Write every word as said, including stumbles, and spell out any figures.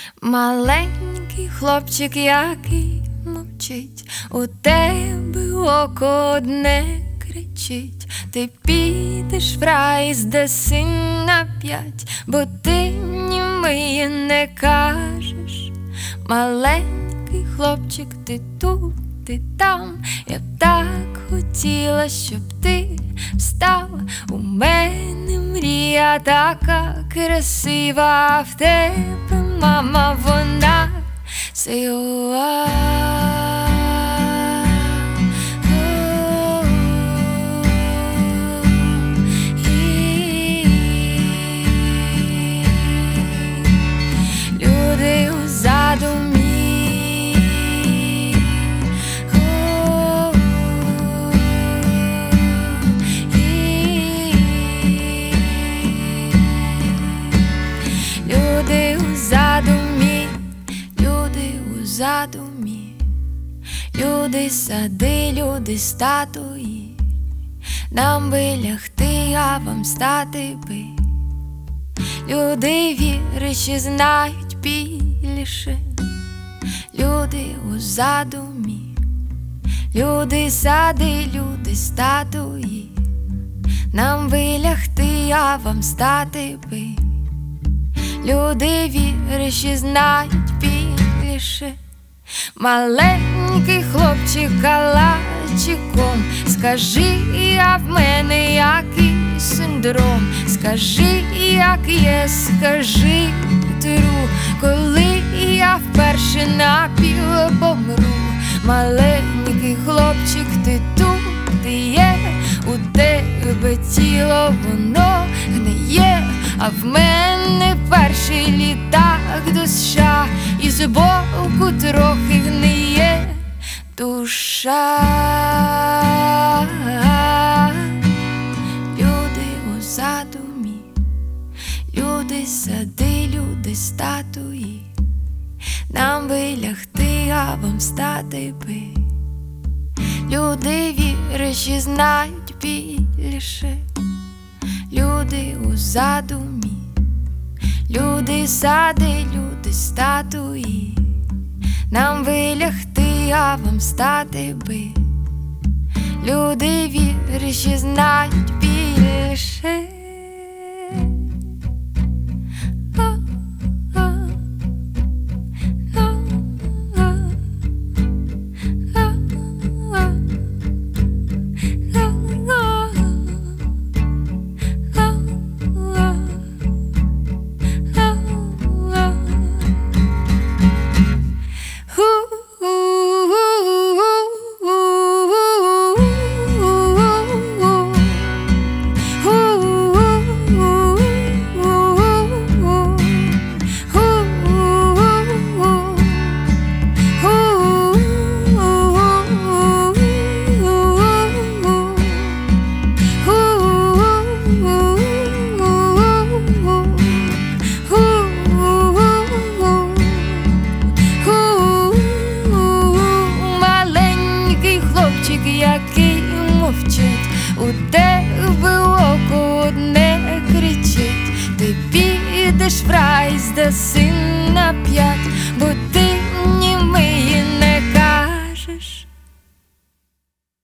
Маленький хлопчик, який мовчить, у тебе око одне кричить. Ти підеш в рай, здаси на п'ять, бо ти німий не кажеш. Маленький хлопчик, ти тут, ти там. Я б так хотіла, щоб ти встав. У мене мрія така красива, а в тебе, мама, вона сила. Люди у задумі, люди у задумі, люди у задумі, люди сади, люди статуї. Нам би лягти, а вам стати би. Люди віриші знають більше. Люди у задумі, люди сади, люди статуї. Нам би лягти, а вам стати би. Люди віриші знають більше. Маленький хлопчик калачиком, скажи, а в мене який синдром. Скажи, як є, скажи тру, коли я вперше напів помру. Маленький хлопчик, ти тут, ти є, у тебе тіло, воно гниє, а в мене перший літак до США, і збоку трохи гниє душа. Люди у задумі, люди сади, люди статуї. Нам би лягти, а вам стати би. Люди віриші знають більше. Люди у задумі, люди сади, люди статуї. Нам би лягти, а вам стати би. Люди віриші знають більше. Який мовчить, у тебе око одне кричить. Ти підеш в рай, здаси